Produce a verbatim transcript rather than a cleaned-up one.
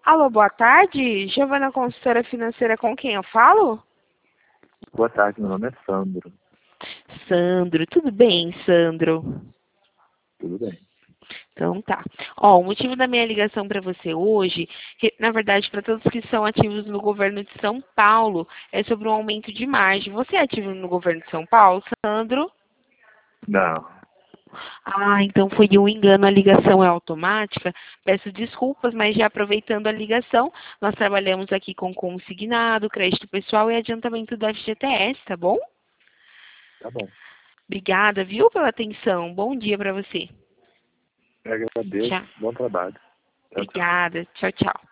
Alô, boa tarde. Giovana, consultora financeira, com quem eu falo? Boa tarde, meu nome é Sandro. Sandro, tudo bem, Sandro? Tudo bem? Então tá. Ó, o motivo da minha ligação para você hoje, que, na verdade, para todos que são ativos no governo de São Paulo, é sobre um aumento de margem. Você é ativo no governo de São Paulo, Sandro? Não. Ah, então foi um engano, a ligação é automática. Peço desculpas, mas já aproveitando a ligação, nós trabalhamos aqui com consignado, crédito pessoal e adiantamento do F G T S, tá bom? Tá bom. Obrigada, viu, pela atenção. Bom dia para você. Eu agradeço. Tchau. Bom trabalho. Tchau, tchau. Obrigada. Tchau, tchau.